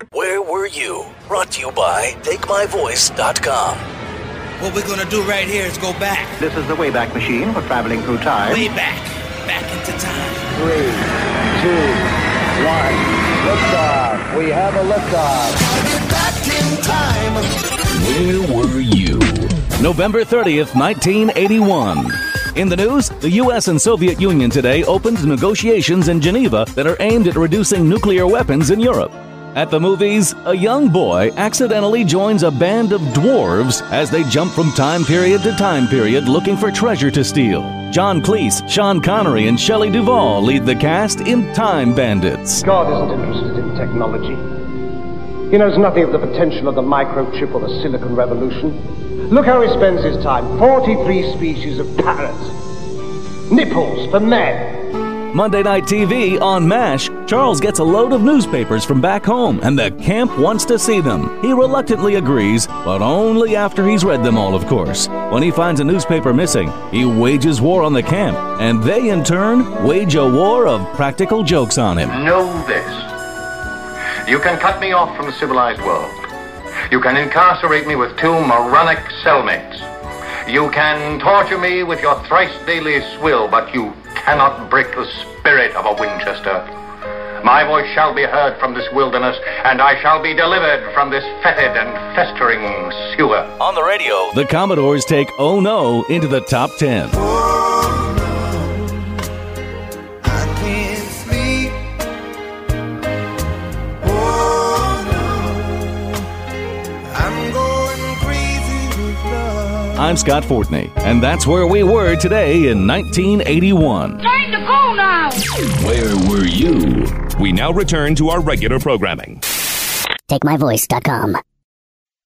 Where Were You? Brought to you by TakeMyVoice.com. What we're gonna do right here is go back. This is the Wayback Machine for traveling through time. Way back. Back into time. 3, 2, 1. Liftoff. We have a liftoff. Back in time. Where Were You? November 30th, 1981. In the news, the U.S. and Soviet Union today opened negotiations in Geneva that are aimed at reducing nuclear weapons in Europe. At the movies, a young boy accidentally joins a band of dwarves as they jump from time period to time period looking for treasure to steal. John Cleese, Sean Connery, and Shelley Duvall lead the cast in Time Bandits. God isn't interested in technology. He knows nothing of the potential of the microchip or the silicon revolution. Look how he spends his time. 43 species of parrots. Nipples for men. Monday Night TV on MASH, Charles gets a load of newspapers from back home, and the camp wants to see them. He reluctantly agrees, but only after he's read them all, of course. When he finds a newspaper missing, he wages war on the camp, and they, in turn, wage a war of practical jokes on him. Know this. You can cut me off from the civilized world. You can incarcerate me with 2 moronic cellmates. You can torture me with your thrice daily swill, but you cannot break the spirit of a Winchester. My voice shall be heard from this wilderness, and I shall be delivered from this fetid and festering sewer. On the radio, The Commodores take Oh No into the top 10. I'm Scott Fortney, and that's where we were today in 1981. Time to go now! Where Were You? We now return to our regular programming. TakeMyVoice.com.